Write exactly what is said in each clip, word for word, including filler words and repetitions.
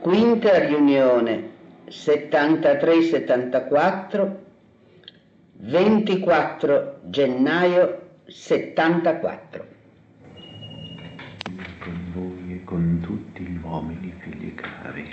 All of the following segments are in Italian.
Quinta riunione settantatré settantaquattro, ventiquattro gennaio settantaquattro. Con voi e con tutti gli uomini, figli cari.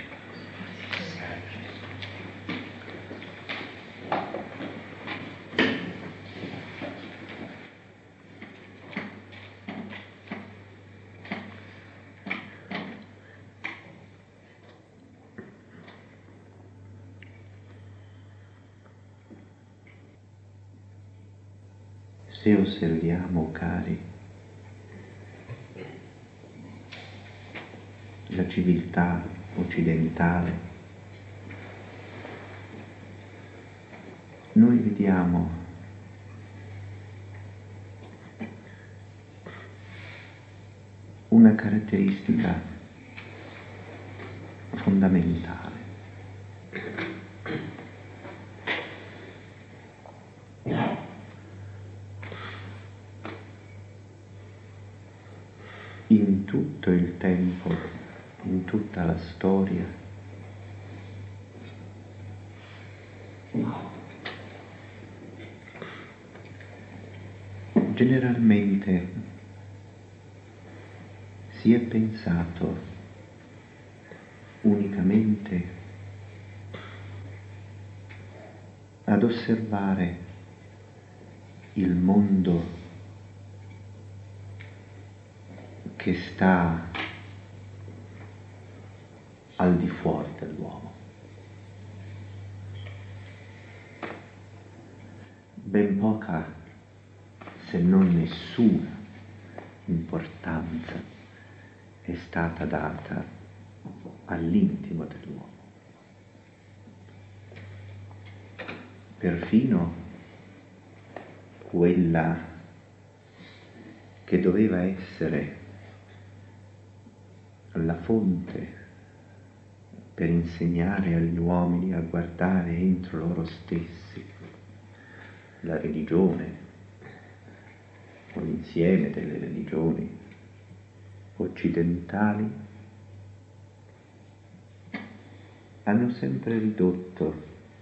Se osserviamo, cari, la civiltà occidentale, noi vediamo una caratteristica fondamentale. In tutto il tempo, in tutta la storia, generalmente si è pensato unicamente ad osservare il mondo che sta al di fuori dell'uomo. Ben poca, se non nessuna, importanza è stata data all'intimo dell'uomo. Perfino quella che doveva essere la fonte per insegnare agli uomini a guardare entro loro stessi, la religione o l'insieme delle religioni occidentali, hanno sempre ridotto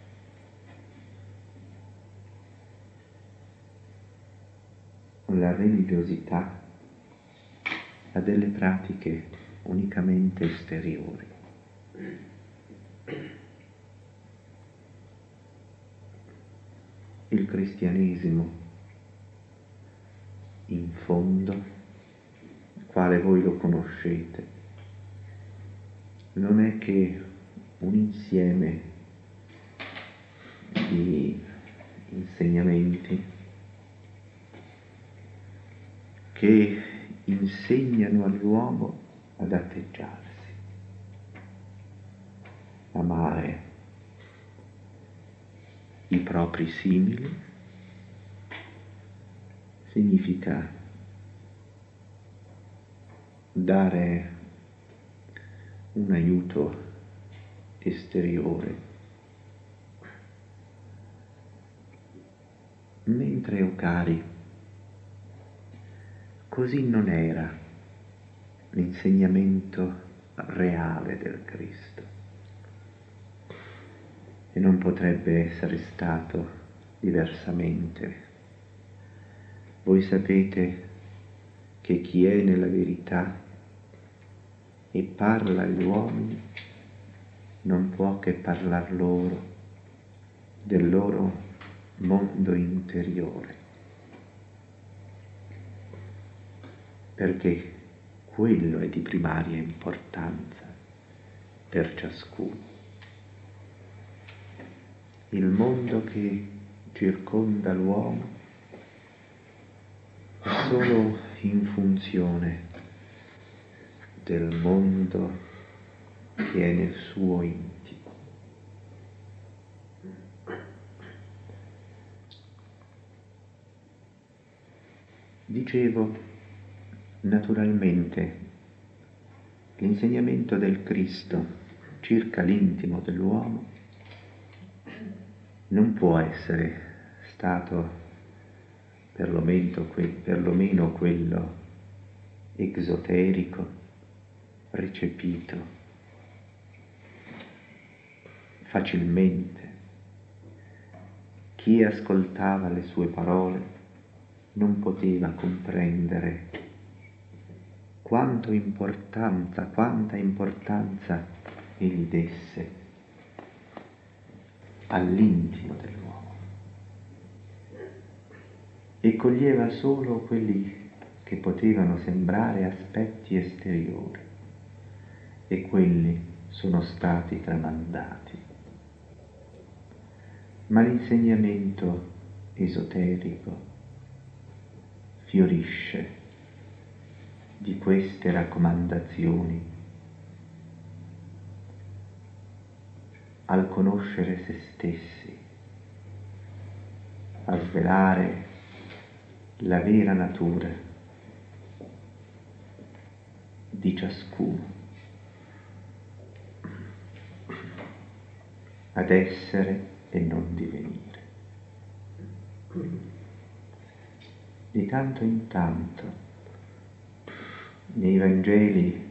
la religiosità a delle pratiche unicamente esteriori. Il cristianesimo, in fondo, quale voi lo conoscete, non è che un insieme di insegnamenti che insegnano all'uomo ad atteggiarsi, amare i propri simili, significa dare un aiuto esteriore, mentre, o cari, così non era l'insegnamento reale del Cristo e non potrebbe essere stato diversamente. Voi sapete che chi è nella verità e parla agli uomini non può che parlar loro del loro mondo interiore, perché quello è di primaria importanza per ciascuno. Il mondo che circonda l'uomo è solo in funzione del mondo che è nel suo intimo. Dicevo, naturalmente, l'insegnamento del Cristo circa l'intimo dell'uomo non può essere stato perlomeno, perlomeno quello esoterico, recepito facilmente. Chi ascoltava le sue parole non poteva comprendere quanto importanza, quanta importanza egli desse all'intimo dell'uomo, e coglieva solo quelli che potevano sembrare aspetti esteriori, e quelli sono stati tramandati. Ma l'insegnamento esoterico fiorisce di queste raccomandazioni al conoscere se stessi, a svelare la vera natura di ciascuno, ad essere e non divenire. Di tanto in tanto nei Vangeli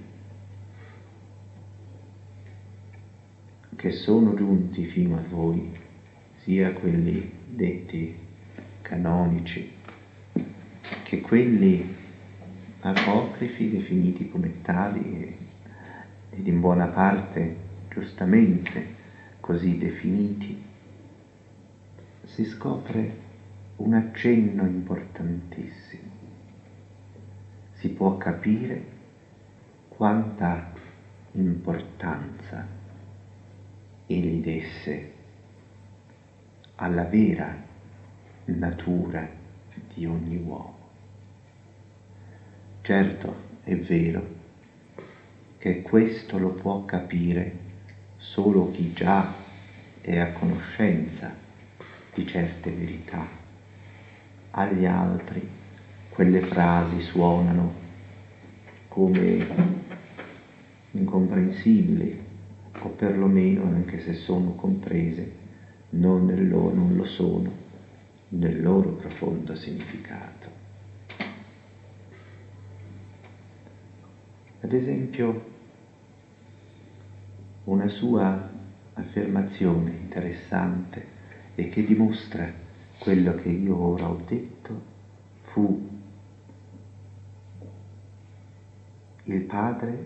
che sono giunti fino a voi, sia quelli detti canonici che quelli apocrifi definiti come tali ed in buona parte giustamente così definiti, si scopre un accenno importantissimo. Si può capire quanta importanza egli desse alla vera natura di ogni uomo. Certo, è vero che questo lo può capire solo chi già è a conoscenza di certe verità. Agli altri quelle frasi suonano come incomprensibili, o perlomeno, anche se sono comprese, non, nel loro, non lo sono nel loro profondo significato. Ad esempio, una sua affermazione interessante e che dimostra quello che io ora ho detto fu: il padre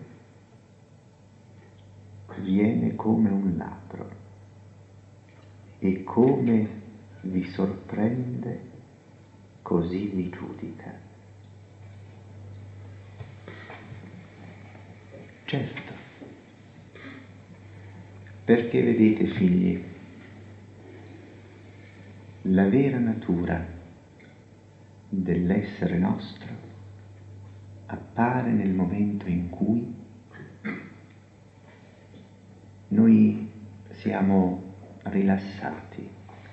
viene come un ladro e come vi sorprende così vi giudica. Certo, perché vedete, figli, la vera natura dell'essere nostro appare nel momento in cui noi siamo rilassati,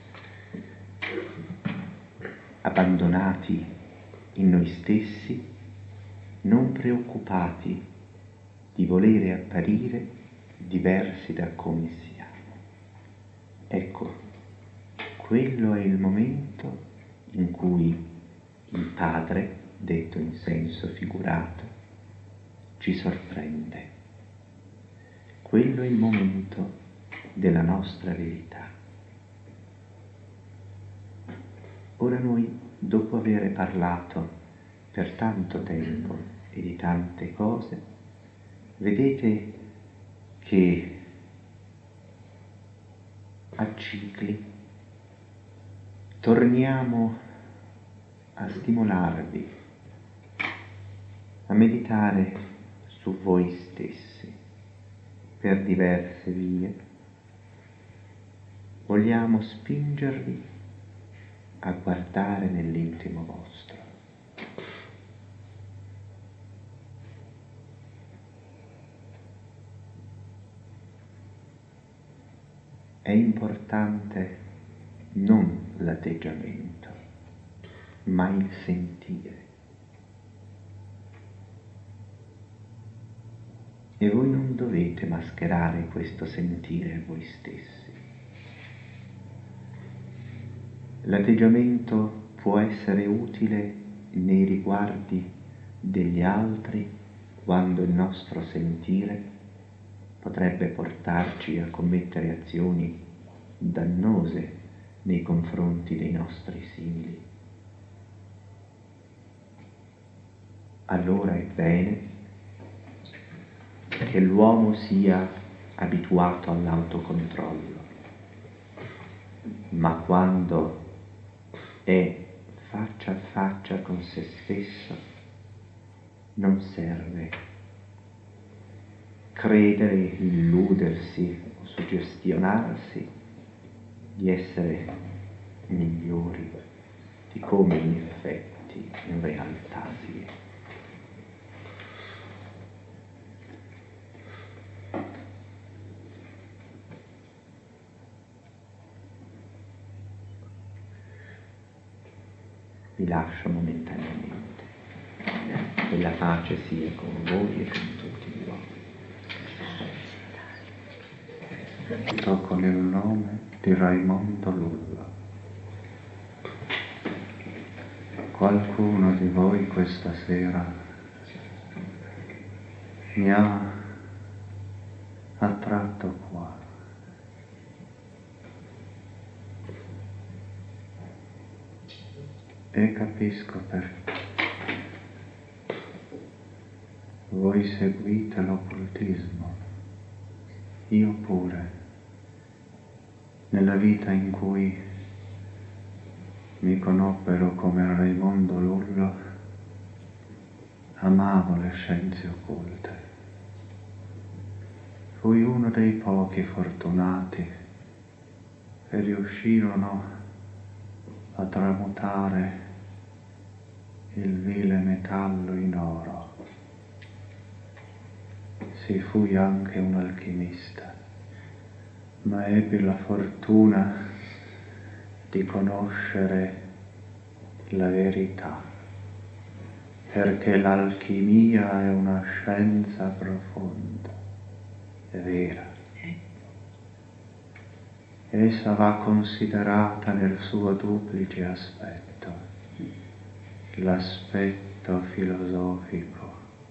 abbandonati in noi stessi, non preoccupati di volere apparire diversi da come siamo. Ecco, quello è il momento in cui il Padre, detto in senso figurato, ci sorprende. Quello è il momento della nostra verità. Ora noi, dopo aver parlato per tanto tempo e di tante cose, vedete che a cicli torniamo a stimolarvi a meditare su voi stessi per diverse vie. Vogliamo spingervi a guardare nell'intimo vostro. È importante non l'atteggiamento, ma il sentire. E voi non dovete mascherare questo sentire a voi stessi. L'atteggiamento può essere utile nei riguardi degli altri quando il nostro sentire potrebbe portarci a commettere azioni dannose nei confronti dei nostri simili. Allora è bene che l'uomo sia abituato all'autocontrollo, ma quando è faccia a faccia con se stesso non serve credere, illudersi o suggestionarsi di essere migliori di come in effetti in realtà si è. Vi lascio momentaneamente, e la pace sia con voi e con tutti gli uomini. Tocco nel nome di Raimondo Lulla. Qualcuno di voi questa sera mi ha attratto qua. E capisco perché. Voi seguite l'occultismo, io pure, nella vita in cui mi conobbero come Raimondo Lullo, amavo le scienze occulte. Fui uno dei pochi fortunati che riuscirono a tramutare il vile metallo in oro. Sì, fui anche un alchimista, ma ebbi la fortuna di conoscere la verità, perché l'alchimia è una scienza profonda, è vera. Essa va considerata nel suo duplice aspetto, l'aspetto filosofico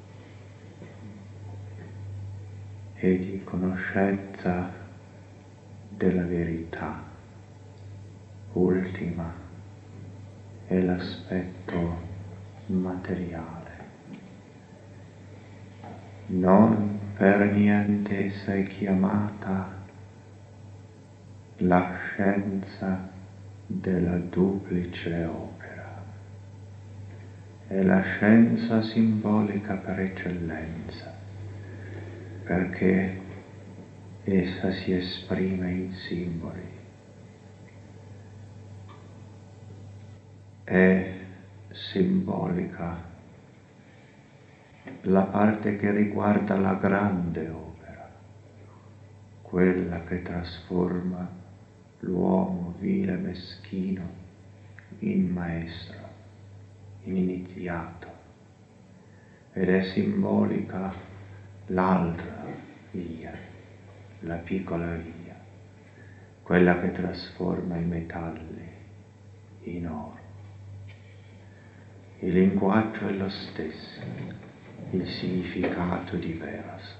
e di conoscenza della verità ultima e l'aspetto materiale. Non per niente essa è chiamata la scienza della duplice opera. È la scienza simbolica per eccellenza, perché essa si esprime in simboli. È simbolica la parte che riguarda la grande opera, quella che trasforma l'uomo vile e meschino in maestro, in iniziato, ed è simbolica l'altra via, la piccola via, quella che trasforma i metalli in oro. Il linguaggio è lo stesso, il significato diverso.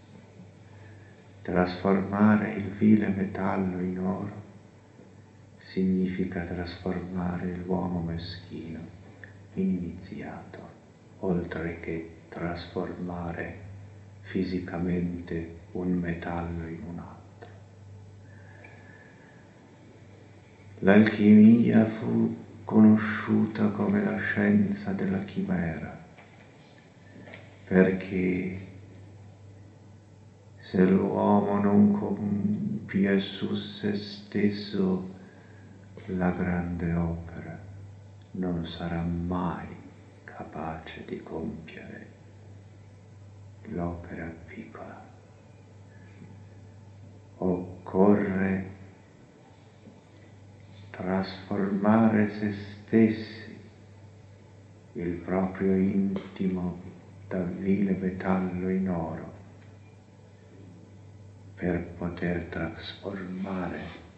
Trasformare il vile metallo in oro significa trasformare l'uomo meschino in iniziato, oltre che trasformare fisicamente un metallo in un altro. L'alchimia fu conosciuta come la scienza della chimera, perché se l'uomo non compie su se stesso la grande opera, non sarà mai capace di compiere l'opera piccola. Occorre trasformare se stessi, il proprio intimo da vile metallo in oro, per poter trasformare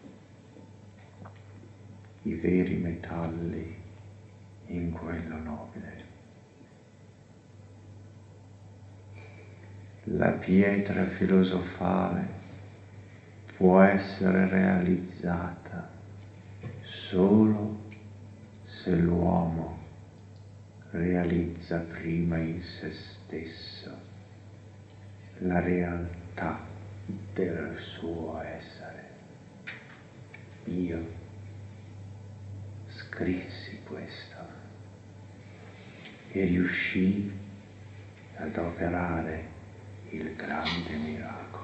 i veri metalli in quello nobile. La pietra filosofale può essere realizzata solo se l'uomo realizza prima in se stesso la realtà del suo essere. Io scrissi questo e riuscii ad operare il grande miracolo.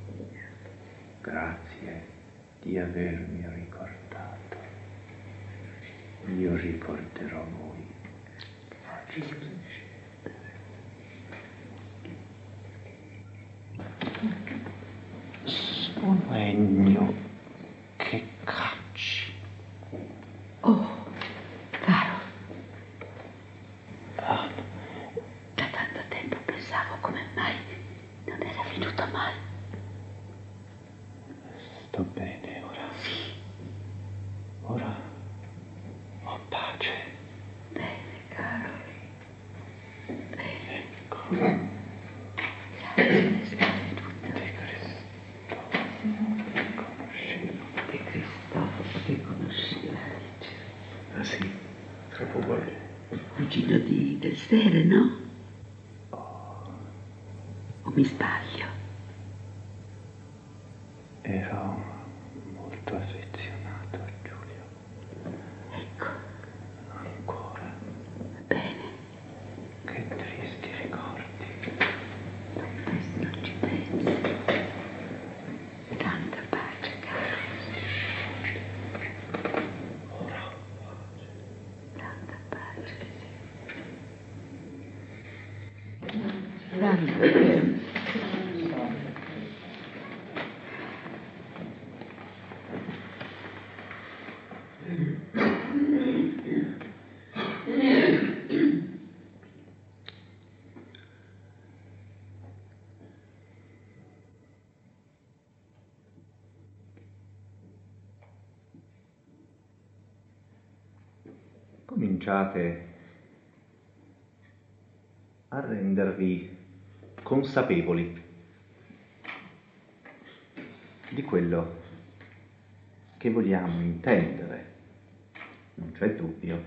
Grazie di avermi ricordato. Io ricorderò voi. Sono Ennio che cacci. Oh, caro. Ah. Da tanto tempo pensavo come mai non era venuto mai. Sto bene ora. Sì. Ora ho pace. Bene, caro. Bene. Ecco. Grazie, sei venuta. Di Cristoforo che conoscevo. Di Cristoforo che conoscevo. Ah sì? Troppo buono. Cugino di del Sere, no? Oh, O mi sbaglio? ero molto affezionato a Giulio. Ecco. Ancora. Bene. Che tristi ricordi. Questo non ci pensi. Tanta pace, caro. Ora Tanta pace. Tanta pace. Cominciate a rendervi consapevoli di quello che vogliamo intendere, non c'è dubbio.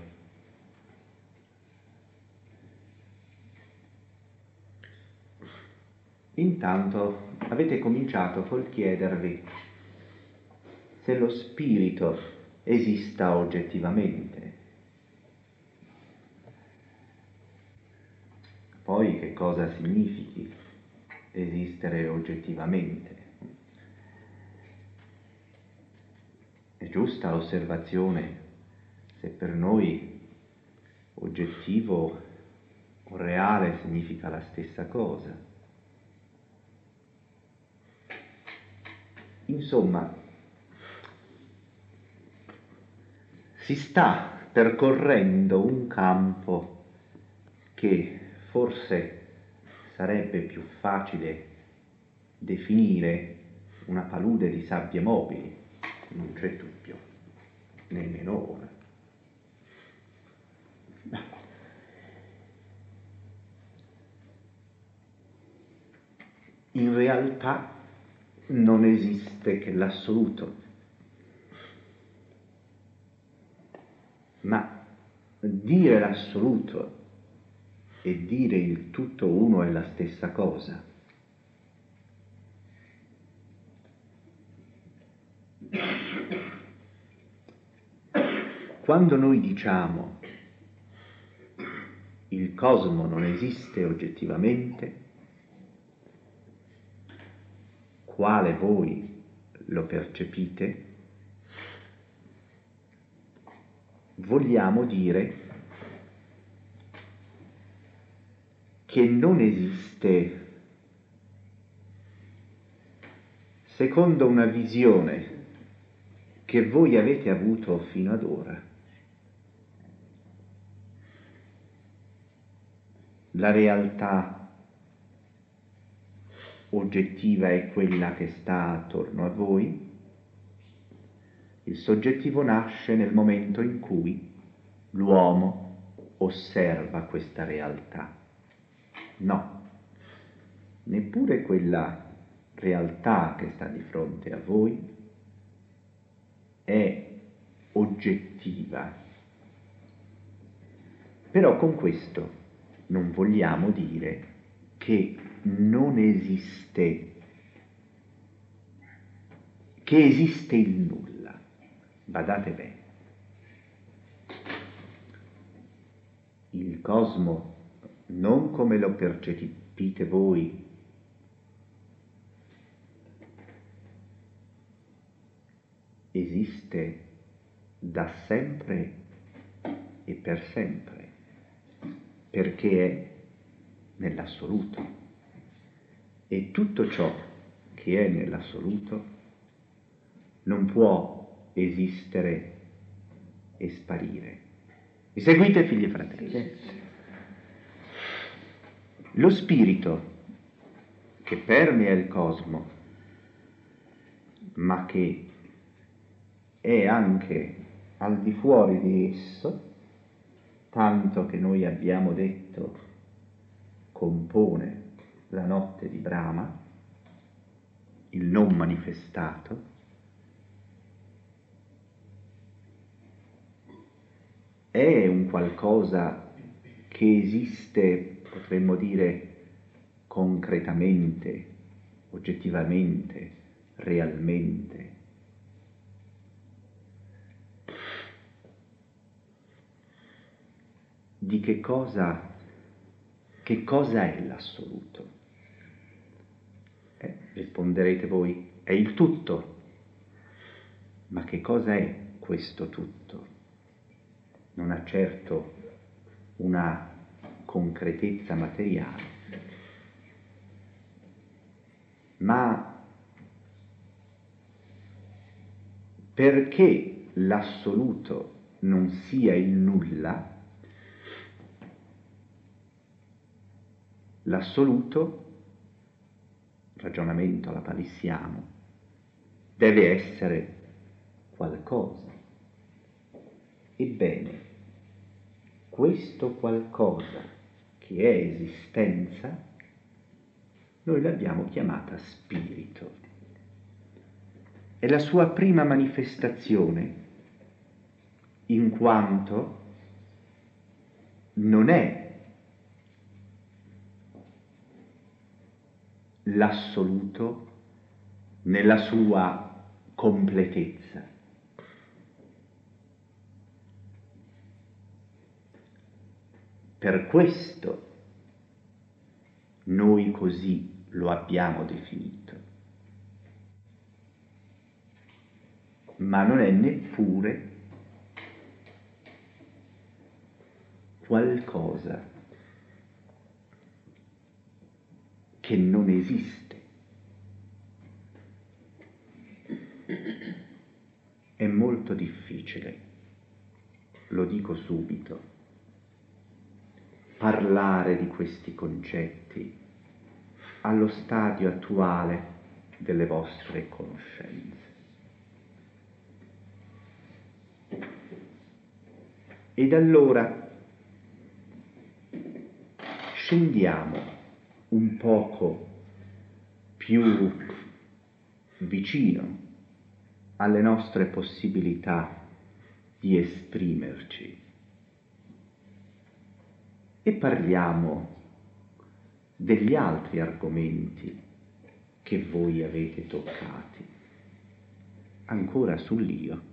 Intanto avete cominciato col chiedervi se lo spirito esista oggettivamente. Poi che cosa significhi esistere oggettivamente? È giusta l'osservazione se per noi oggettivo o reale significa la stessa cosa. Insomma, si sta percorrendo un campo che forse sarebbe più facile definire una palude di sabbie mobili, non c'è dubbio, nemmeno ora. In realtà non esiste che l'assoluto, ma dire l'assoluto e dire il tutto uno è la stessa cosa. Quando noi diciamo il cosmo non esiste oggettivamente, quale voi lo percepite, vogliamo dire che non esiste secondo una visione che voi avete avuto fino ad ora. La realtà oggettiva è quella che sta attorno a voi. Il soggettivo nasce nel momento in cui l'uomo osserva questa realtà. No. neppure quella realtà che sta di fronte a voi è oggettiva. Però con questo non vogliamo dire che non esiste, che esiste il nulla. Badate bene. Il cosmo, non come lo percepite voi, esiste da sempre e per sempre, perché è nell'assoluto. E tutto ciò che è nell'assoluto non può esistere e sparire. Mi seguite, figli e fratelli? Lo spirito che permea il cosmo, ma che è anche al di fuori di esso, tanto che noi abbiamo detto compone la notte di Brahma, il non manifestato, è un qualcosa che esiste, potremmo dire, concretamente, oggettivamente, realmente. Di che cosa, che cosa è l'assoluto? Eh, risponderete voi, è il tutto. Ma che cosa è questo tutto? Non ha certo una concretezza materiale, ma perché l'assoluto non sia il nulla, l'assoluto, ragionamento alla palissiano, deve essere qualcosa. Ebbene, questo qualcosa che è esistenza, noi l'abbiamo chiamata spirito. È la sua prima manifestazione, in quanto non è l'assoluto nella sua completezza. Per questo noi così lo abbiamo definito, ma non è neppure qualcosa che non esiste. È molto difficile, lo dico subito, parlare di questi concetti allo stadio attuale delle vostre conoscenze. Ed allora scendiamo un poco più vicino alle nostre possibilità di esprimerci e parliamo degli altri argomenti che voi avete toccati, ancora sull'io.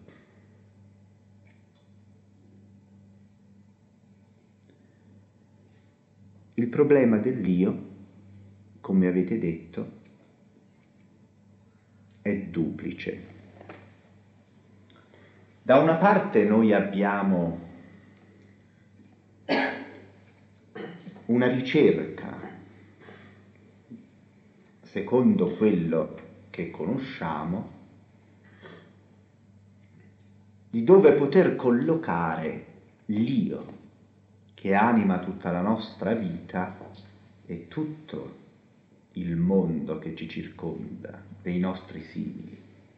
Il problema dell'io, come avete detto, è duplice. Da una parte noi abbiamo una ricerca, secondo quello che conosciamo, di dove poter collocare l'io che anima tutta la nostra vita e tutto il mondo che ci circonda, dei nostri simili.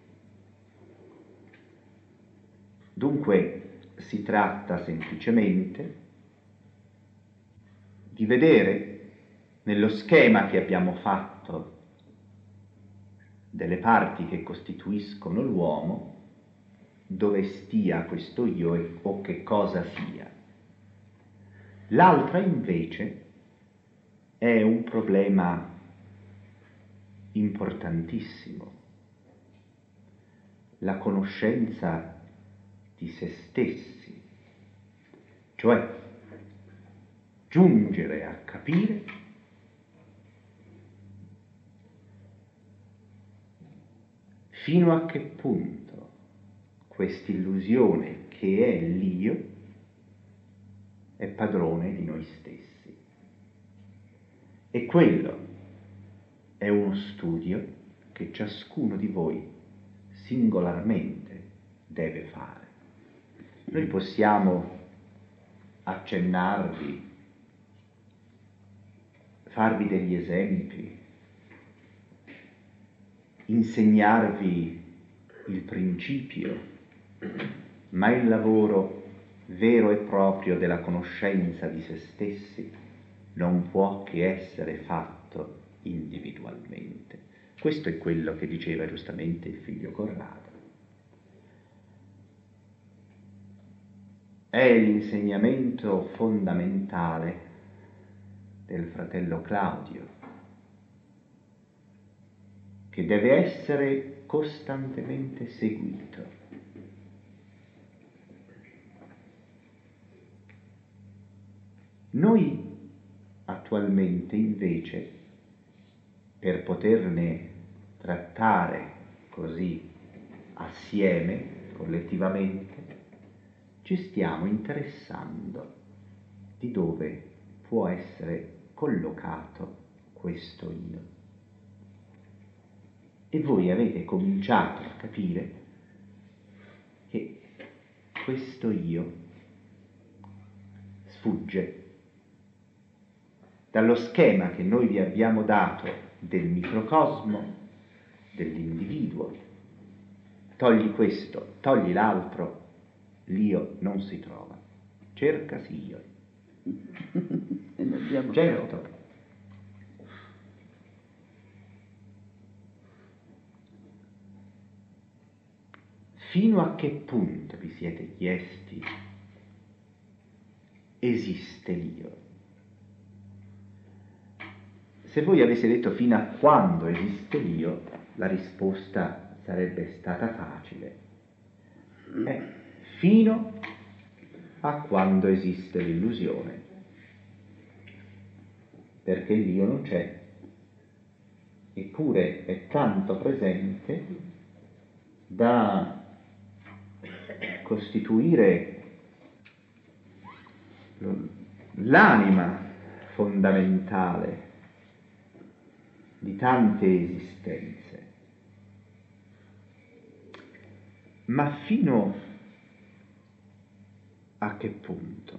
Dunque si tratta semplicemente di vedere nello schema che abbiamo fatto delle parti che costituiscono l'uomo, dove stia questo io o che cosa sia. L'altra invece è un problema importantissimo, la conoscenza di se stessi, cioè giungere a capire fino a che punto quest'illusione che è l'io è padrone di noi stessi. E quello è uno studio che ciascuno di voi singolarmente deve fare. Noi possiamo accennarvi, farvi degli esempi, insegnarvi il principio, ma il lavoro vero e proprio della conoscenza di se stessi non può che essere fatto individualmente. Questo è quello che diceva giustamente il figlio Corrado. È l'insegnamento fondamentale del fratello Claudio, che deve essere costantemente seguito. Noi attualmente invece, per poterne trattare così assieme, collettivamente, ci stiamo interessando di dove può essere collocato questo io. E voi avete cominciato a capire che questo io sfugge dallo schema che noi vi abbiamo dato del microcosmo, dell'individuo. Togli questo, togli l'altro, l'io non si trova. Cercasi io. E ne abbiamo Certo. trovato. Fino a che punto vi siete chiesti esiste l'io? Se voi aveste detto fino a quando esiste l'io, la risposta sarebbe stata facile. È fino a quando esiste l'illusione, perché l'io non c'è, eppure è tanto presente da costituire l'anima fondamentale di tante esistenze. Ma fino a che punto?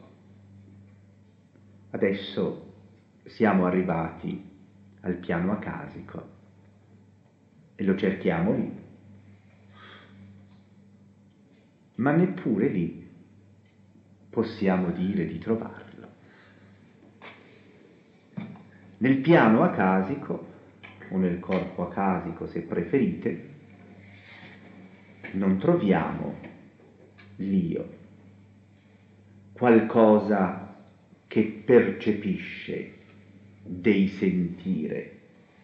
Adesso siamo arrivati al piano acasico e lo cerchiamo lì, ma neppure lì possiamo dire di trovarlo. Nel piano acasico, o nel corpo acasico se preferite, non troviamo l'io, qualcosa che percepisce dei sentire,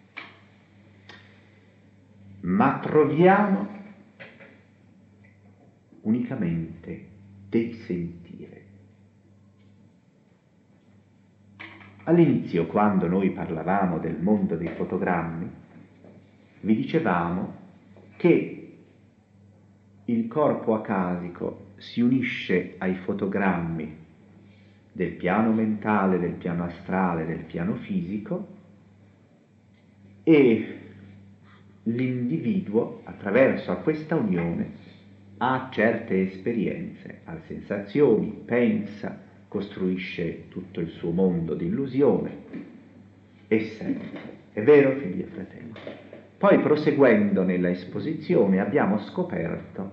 ma troviamo unicamente dei sentire. All'inizio, quando noi parlavamo del mondo dei fotogrammi, vi dicevamo che il corpo acasico si unisce ai fotogrammi del piano mentale, del piano astrale, del piano fisico, e l'individuo, attraverso a questa unione, ha certe esperienze, ha sensazioni, pensa, costruisce tutto il suo mondo di illusione e sente. È vero, figli e fratelli? Poi, proseguendo nella esposizione, abbiamo scoperto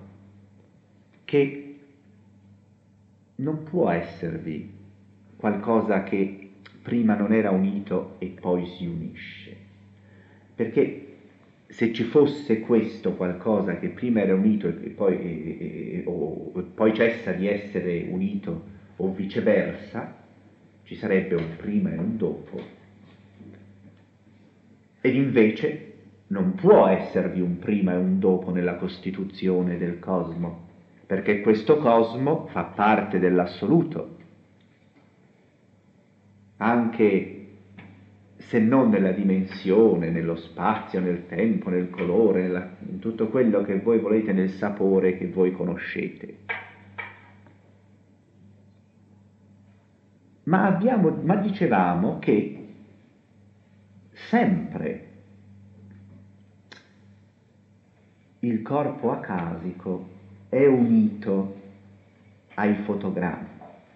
che non può esservi qualcosa che prima non era unito e poi si unisce. Perché se ci fosse questo qualcosa che prima era unito e poi, e, e, o, e poi cessa di essere unito, o viceversa, ci sarebbe un prima e un dopo. Ed invece non può esservi un prima e un dopo nella costituzione del cosmo, perché questo cosmo fa parte dell'assoluto, anche se non nella dimensione, nello spazio, nel tempo, nel colore, nella, in tutto quello che voi volete, nel sapore che voi conoscete. Ma, abbiamo, ma dicevamo che sempre il corpo acasico è unito ai fotogrammi.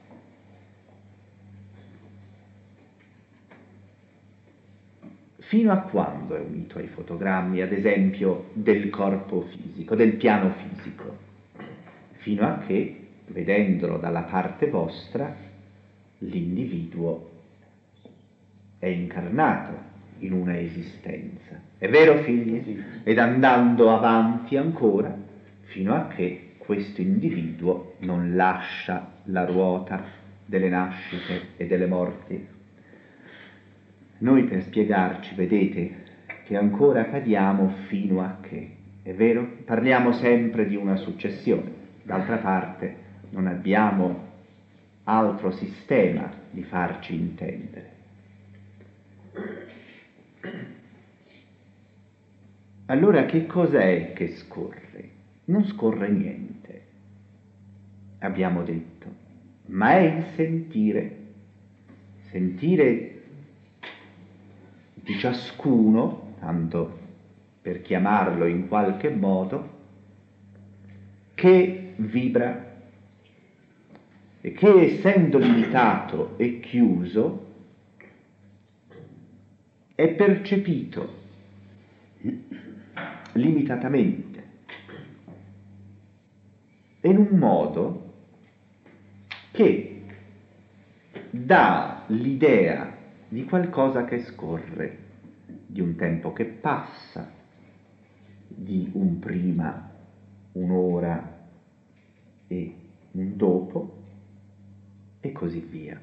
Fino a quando è unito ai fotogrammi, ad esempio, del corpo fisico, del piano fisico? Fino a che, vedendolo dalla parte vostra, l'individuo è incarnato in una esistenza. È vero, figli? Sì. Ed andando avanti ancora, fino a che questo individuo non lascia la ruota delle nascite e delle morti. Noi per spiegarci, vedete, che ancora cadiamo fino a che, è vero? Parliamo sempre di una successione, d'altra parte non abbiamo altro sistema di farci intendere. Allora che cos'è che scorre? Non scorre niente, abbiamo detto, ma è il sentire, sentire di ciascuno, tanto per chiamarlo in qualche modo, che vibra e che, essendo limitato e chiuso, è percepito limitatamente in un modo che dà l'idea di qualcosa che scorre, di un tempo che passa, di un prima, un'ora e un dopo, e così via.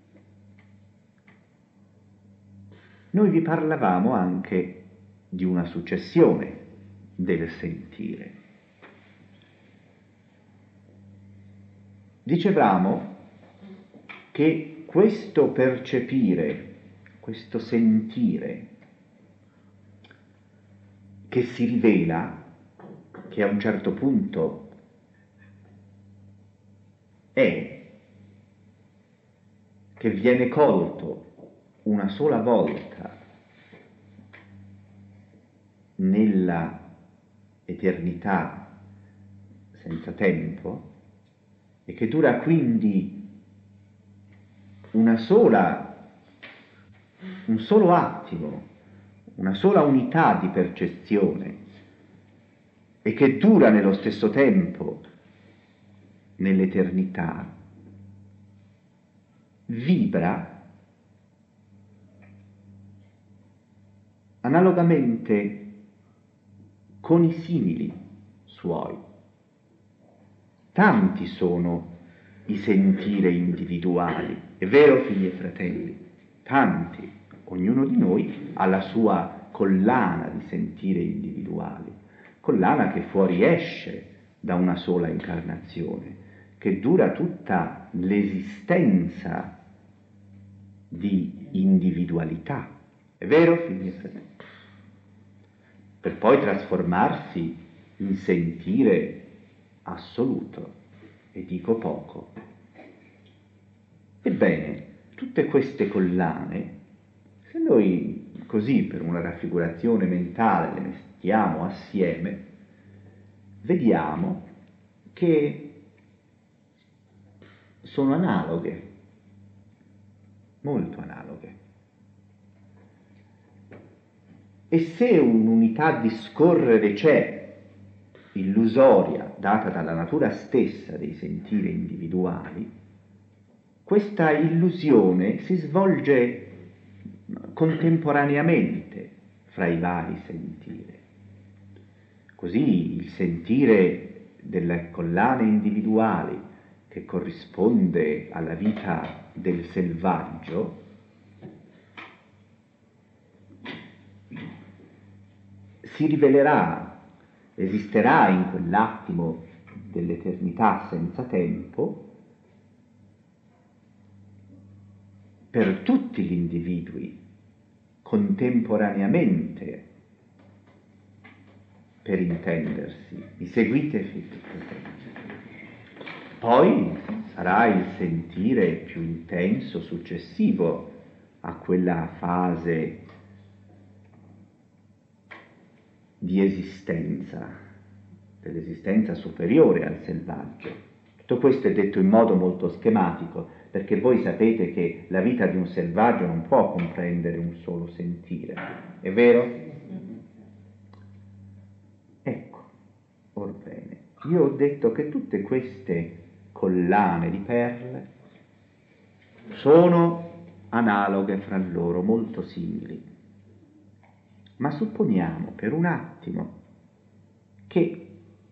Noi vi parlavamo anche di una successione del sentire. Dicevamo che questo percepire, questo sentire, che si rivela, che a un certo punto è, che viene colto una sola volta nella eternità senza tempo, e che dura quindi una sola, un solo attimo, una sola unità di percezione, e che dura nello stesso tempo nell'eternità, vibra analogamente con i simili suoi. Tanti sono i sentire individuali, è vero, figli e fratelli? Tanti, ognuno di noi ha la sua collana di sentire individuali, collana che fuoriesce da una sola incarnazione, che dura tutta l'esistenza di individualità, è vero, figli e fratelli? Per poi trasformarsi in sentire assoluto, e dico poco. Ebbene, tutte queste collane, se noi così per una raffigurazione mentale le mettiamo assieme, vediamo che sono analoghe, molto analoghe. E se un'unità di scorrere c'è, illusoria, data dalla natura stessa dei sentire individuali, questa illusione si svolge contemporaneamente fra i vari sentire. Così il sentire delle collane individuali, che corrisponde alla vita del selvaggio, si rivelerà, esisterà in quell'attimo dell'eternità senza tempo per tutti gli individui contemporaneamente, per intendersi. Mi seguite, figli? Poi sarà il sentire più intenso successivo a quella fase di esistenza, dell'esistenza superiore al selvaggio. Tutto questo è detto in modo molto schematico, perché voi sapete che la vita di un selvaggio non può comprendere un solo sentire, è vero? Ecco, orbene, io ho detto che tutte queste collane di perle sono analoghe fra loro, molto simili. Ma supponiamo per un attimo che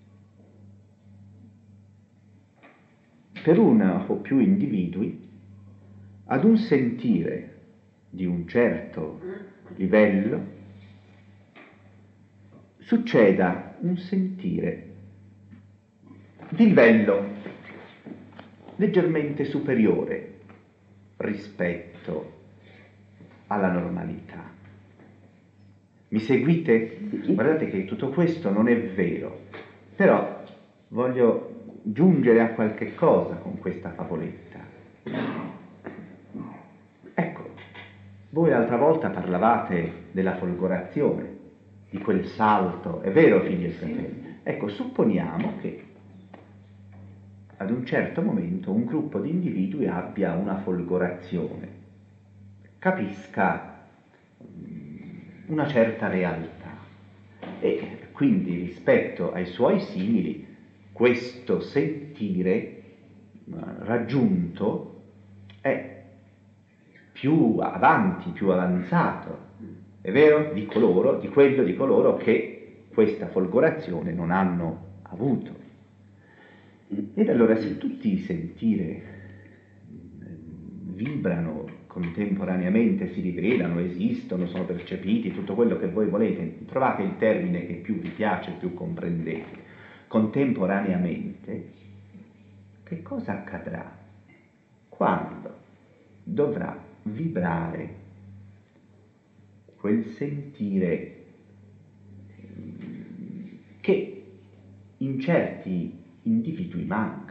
per uno o più individui, ad un sentire di un certo livello, succeda un sentire di livello leggermente superiore rispetto alla normalità. Mi seguite? Guardate che tutto questo non è vero, però voglio giungere a qualche cosa con questa favoletta. Ecco, voi l'altra volta parlavate della folgorazione, di quel salto, è vero, figli e fratelli? Ecco, supponiamo che ad un certo momento un gruppo di individui abbia una folgorazione, capisca una certa realtà e quindi rispetto ai suoi simili questo sentire raggiunto è più avanti, più avanzato, è vero? Di coloro, di quello di coloro che questa folgorazione non hanno avuto. Ed allora se tutti i sentire vibrano contemporaneamente, si rivelano, esistono, sono percepiti, tutto quello che voi volete, trovate il termine che più vi piace, più comprendete, contemporaneamente, che cosa accadrà quando dovrà vibrare quel sentire che in certi individui manca?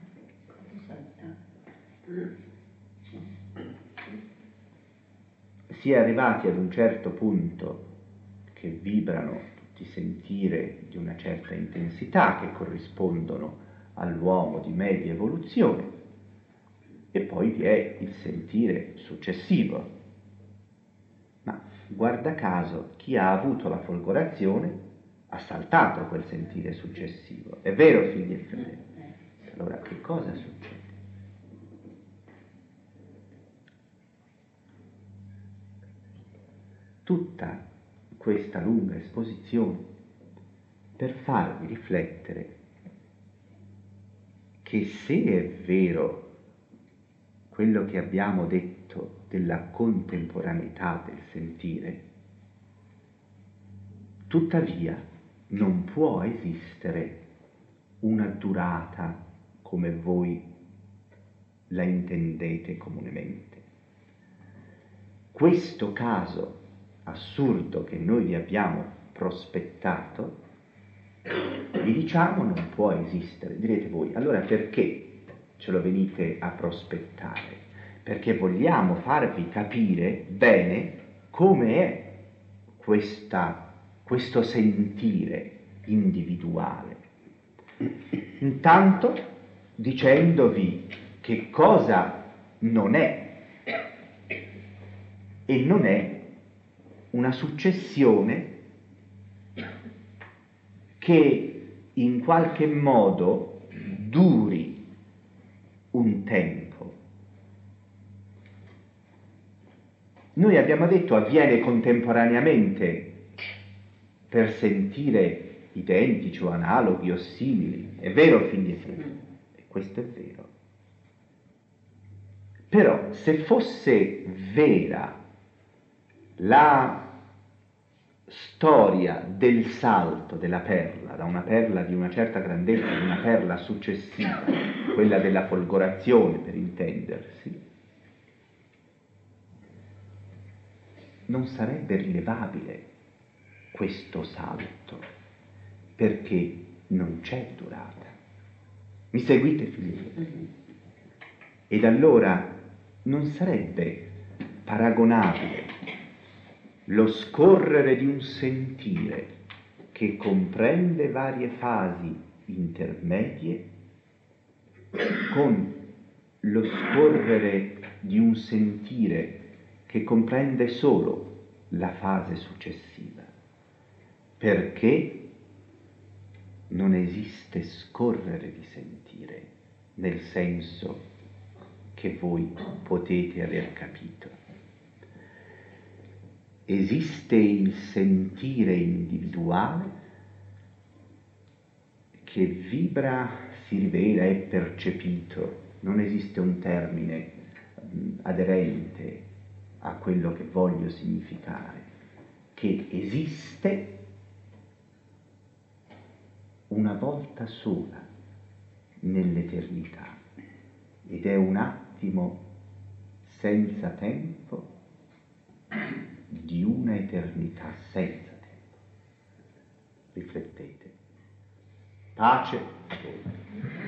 Si è arrivati ad un certo punto che vibrano tutti sentire di una certa intensità che corrispondono all'uomo di media evoluzione, e poi vi è il sentire successivo. Ma guarda caso, chi ha avuto la folgorazione ha saltato quel sentire successivo. È vero, figli e fratelli? Allora, che cosa succede? Tutta questa lunga esposizione per farvi riflettere che se è vero quello che abbiamo detto della contemporaneità del sentire, tuttavia non può esistere una durata come voi la intendete comunemente. Questo caso assurdo che noi vi abbiamo prospettato, vi diciamo non può esistere. Direte voi, allora perché ce lo venite a prospettare? Perché vogliamo farvi capire bene come è questa, questo sentire individuale. Intanto dicendovi che cosa non è, e non è una successione che in qualche modo duri un tempo, Noi abbiamo detto avviene contemporaneamente per sentire identici o analoghi o simili. È vero, figli e figlie? E questo è vero. Però se fosse vera la storia del salto della perla, da una perla di una certa grandezza ad una perla successiva, quella della folgorazione per intendersi, non sarebbe rilevabile questo salto, perché non c'è durata. Mi seguite, figli? Ed allora non sarebbe paragonabile lo scorrere di un sentire che comprende varie fasi intermedie con lo scorrere di un sentire che comprende solo la fase successiva, perché non esiste scorrere di sentire nel senso che voi potete aver capito. Esiste il sentire individuale che vibra, si rivela, è percepito. Non esiste un termine mh, aderente a quello che voglio significare, che esiste una volta sola nell'eternità ed è un attimo senza tempo di una eternità senza tempo. Riflettete. Pace a voi.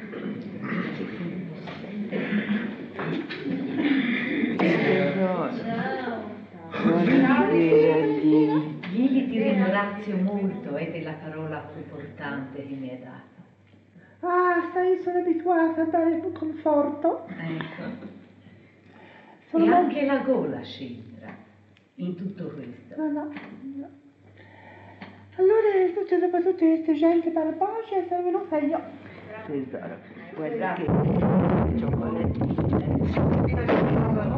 Lili, ti ringrazio molto eh, della parola più importante che mi hai dato. Ah, sai, sono abituata a dare un conforto. Ecco. Sono e molto... anche la gola c'entra in tutto questo. No, no, no. Allora, tutte, dopo tutte queste gente malvagie, sono venuta io. Tesoro, guarda che cioccolatini.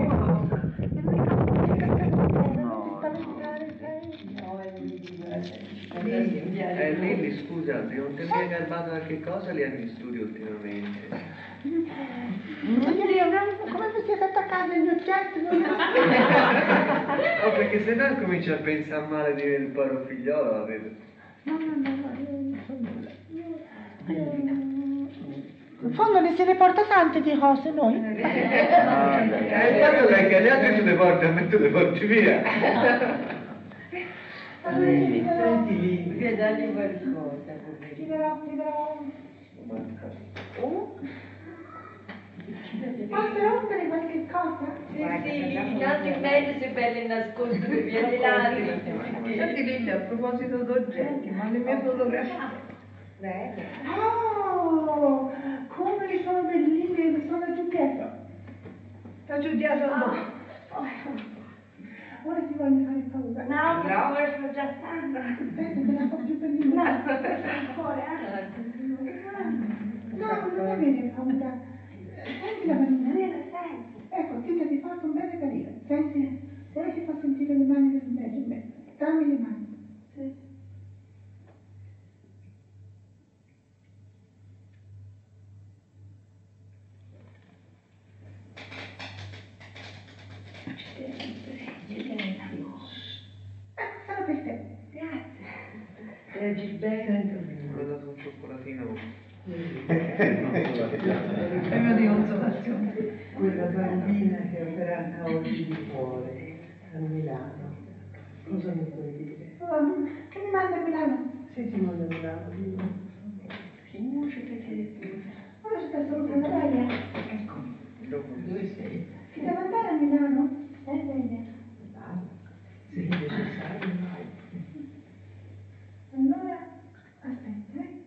Eh, Lilli, scusa, non ti hai garbato da che cosa li hanno in studio ultimamente? Come vi siete attaccati agli oggetti? No, perché se no comincia a pensare male del povero figliolo, la vedo. No, no, no, no, io non so nulla. In fondo ne si ne porta tante di cose noi. Eh, proprio perché gli altri tu le porti, a me tu le porti via. Senti lì, che dagli qualcosa. Ti darò, ti darò. Oh? Posso rompere qualche cosa? Sì, sì, intanto è meglio se belle nascoste per via dei ladri. Senti Lilli, a proposito d'oggetti, ma le mie fotografie. Prego. Oh, come sono belline, mi sono giù dietro. Sta giù dietro a Oh, ora ti voglio fare paura. No, per favore, sto già stanco. Aspetta, te la faccio più bellina. No, ancora, eh? No, non avere paura. Senti la manina. Senti. Ecco, ti ti faccio un bene carino. Senti, ora ti fa sentire le mani del Benjamin. Dammi le mani. Sì. Ecco, sarà per te. Grazie. Leggi bene. Mi ha dato un cioccolatino. Premio di consolazione. Quella bambina che è operata oggi di cuore a Milano. Cosa mi puoi dire? Oh, che mi manda a Milano? Sì, ti mando a Milano. Ora ci sta salutando, dai. Eccomi. Dove sei? Ti devo andare a Milano? Eh, bene. Se è necessario, vai. Allora, aspetta, eh.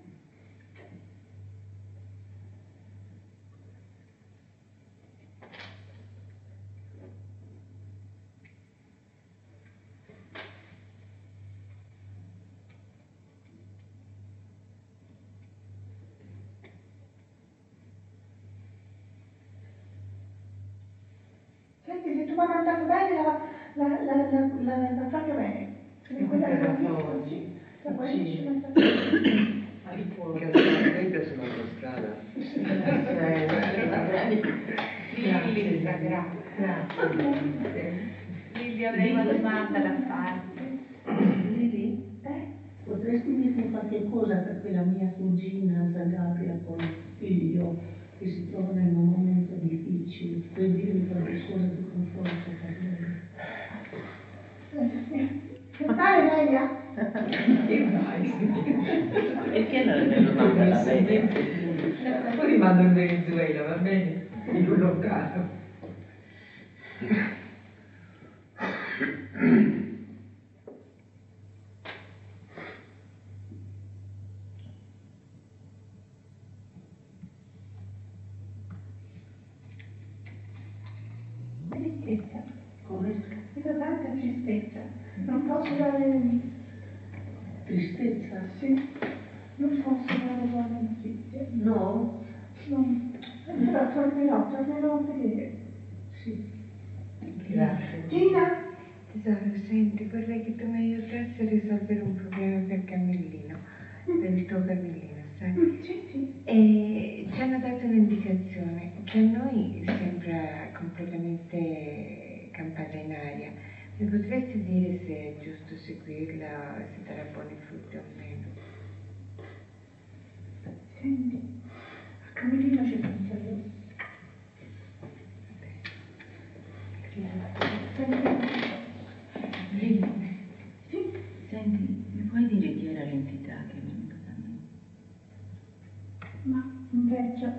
Senti, se tu mi hai mandato bene, la, la, la, la, la, la proprio bene. E quella che era oggi. La puoi Sì. Al fuoco. Che lei piace l'autostrada. Grazie, grazie. Lili, avrei una domanda da farti. Lili, eh? Potresti dirmi qualche cosa per quella mia cugina Zagabria con il figlio che si trova in un momento difficile? Puoi dirmi qualche cosa di conforto per lei? Che fai, Leia? Che fai? Perché non me lo manda la Leia? Poi li mando in Venezuela, va bene? In un locale. Tristezza. Come? Mi dà tanta tristezza. Non posso dare... Tristezza? Sì. Non posso dare buone notizie. No? No. Però tornerò, tornerò a vedere. Sì. Grazie. Gina? Tesoro, senti, vorrei che tu mi aiutassi a risolvere un problema per Camillino, per il tuo Camillino, sai? Sì, sì. E ci hanno dato un'indicazione che a noi sembra completamente campata in aria. Mi potresti dire se è giusto seguirla, se darà buoni frutti o meno? Senti, a Camillino ci penso io. Lili, sì? Senti, mi puoi dire chi era l'entità che è venuta da me? Ma un vecchio.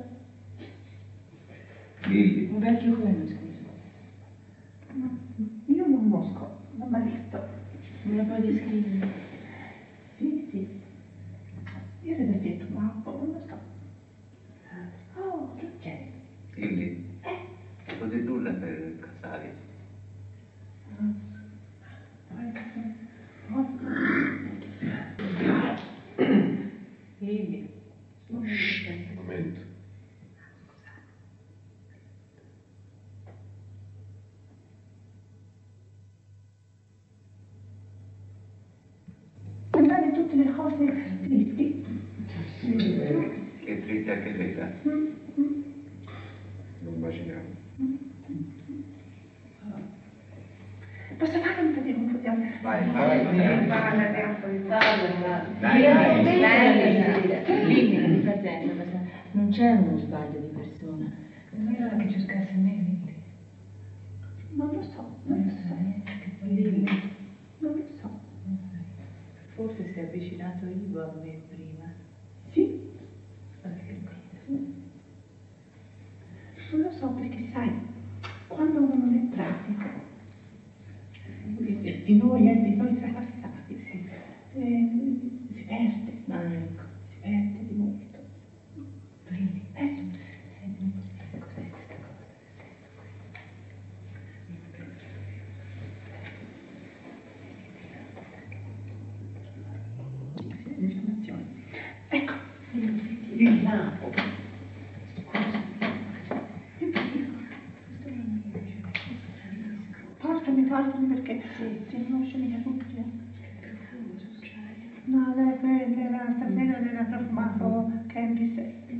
Lili, Un vecchio come, scusa? No, io non conosco, non l'ho mai visto. Me lo puoi descrivere? Sì, sì. Io le ho detto, ma non lo so. Oh, che c'è? Lili, Eh? non c'è nulla per Casali. Lili. Un momento. Guardare tutte le cose tristi. Che triste anche vera. Non immaginiamo. Posso fare un po' di confusione? Vai, vai. Dai, Dai, dai, dai. Lili, di pazienza, pazienza. Non c'è uno sbaglio di persona. Non era che cercasse me, Non lo so, non lo so. Lili. Non lo so. Forse si è avvicinato Ivo a me prima. Sì? Non lo so perché sai, quando uno non è pratico, di noi, eh, di noi trapassati, si, eh, si perde, Ma ecco. si perde di molto. Lili, Eh, senti, cos'è questa cosa? informazioni. Ecco, il lago. Portami, portami perché se no scemi da tutti. No, lei prendeva stasera aveva profumato Candy Sette.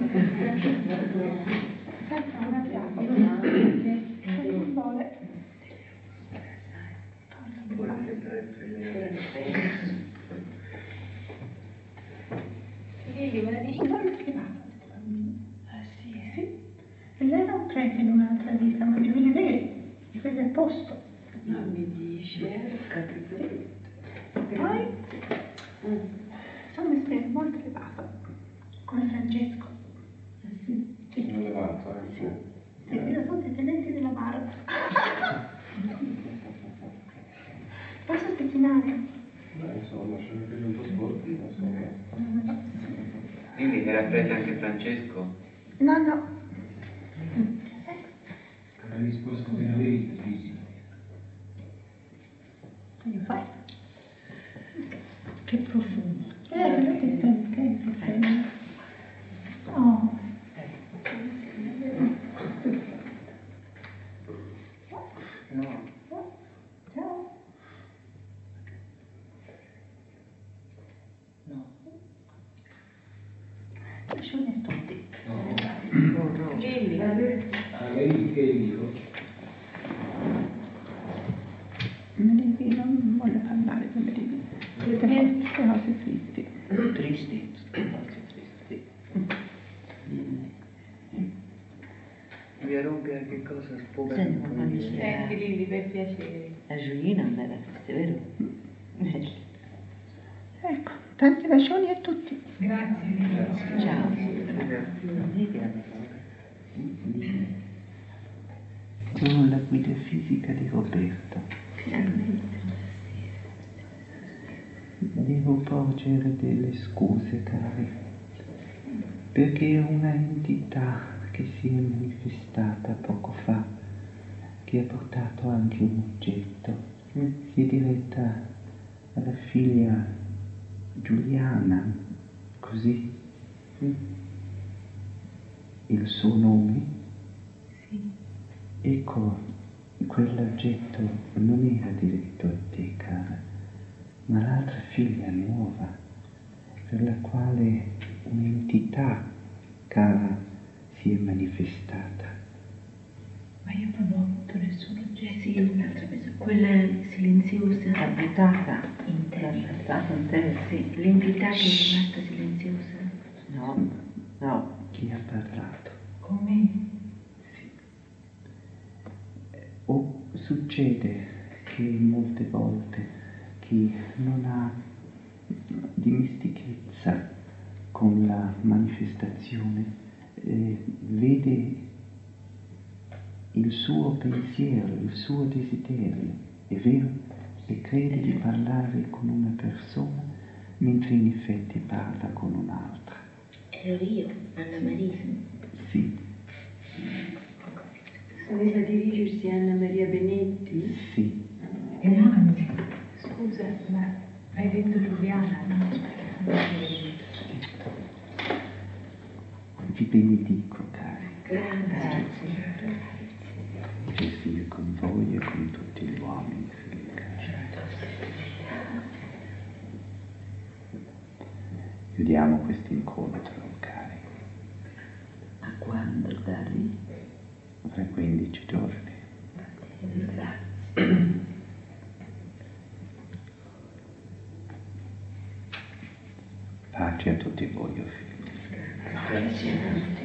Sempre una fiamma, che non vuole. Lili, me la dici? Non l'ho scrivato. Ah sì? Sì. E lei non prende in un'altra vita, ma di quelli veri, di quelli al posto. Non mi dici, eh? Ho capito tutto. Poi sono espressa molto elevata, come Francesco. Sì. Sì. Non levato, eh? Sì. Sì, da tutti i tenenti della barba. Posso spettinare? Beh, insomma, se ne vedo un po' sporchi, insomma. Lili, era presa anche Francesco? No, no. La risposta della verità, fisica. Voglio fare. Che profumo. Eh, l'ho detto, che profumo. Oh. No. Lasciami a tutti. Lilli. Ah, lei che dico? Merivi non voglio parlare con Merivi. Perché queste cose tristi. Tristi? Cose tristi. Mi rompe anche cosa sputa. Senti Lilli, per piacere. La Giulina non era questa, vero? Ecco, tanti bacioni a tutti. Grazie. Ciao. Sono la guida fisica di Roberto. Devo porgere delle scuse, cari, perché è una entità che si è manifestata poco fa, che ha portato anche un oggetto, si è diretta alla figlia Giuliana, così. Il suo nome? Sì. Ecco, quell'oggetto non era diretto a te, cara, ma l'altra figlia nuova, per la quale un'entità cara si è manifestata. Ma io non ho avuto nessun oggetto. Sì, un'altra persona. Quella silenziosa. La buttata In te. l'ha buttata in te. Sì, l'entità che è rimasta silenziosa. No, no. Chi ha parlato? Come? Sì. O succede che molte volte chi non ha dimestichezza con la manifestazione eh, vede il suo pensiero, il suo desiderio, è vero? E crede di parlare con una persona mentre in effetti parla con un'altra. Ero io, Anna Maria. Sì, Doveva dirigersi a Anna Maria Benetti? sì. E anzi, scusa, ma hai detto Giuliana? Vi benedico, cari. Grazie. Che sia con voi e con tutti gli uomini. Chiudiamo questo incontro, cari. A quando, Dari? Fra quindici giorni. Grazie. Pace a tutti voi, o figli. Grazie.